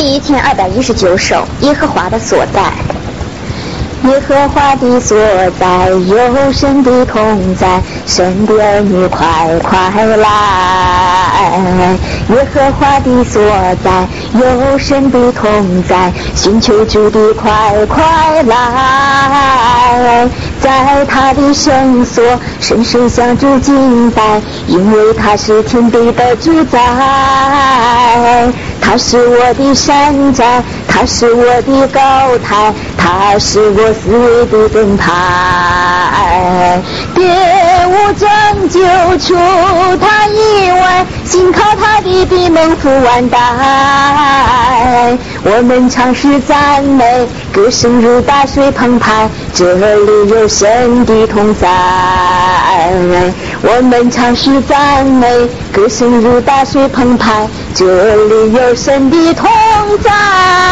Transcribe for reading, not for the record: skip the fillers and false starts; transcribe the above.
1219首，耶和华的所在。耶和华的所在，有神的同在，神的儿女快快来。耶和华的所在，有神的同在，寻求主的快快来。在他的圣所，深深向主敬拜，因为他是天地的主宰。他是我的山寨，他是我的高台，他是我思维的盾牌。别无拯救除他以外，信靠他的必蒙福万代。我们唱诗赞美，歌声如大水澎湃，这里有神的同在。我们唱诗赞美，歌声如大水澎湃，这里有神的同在。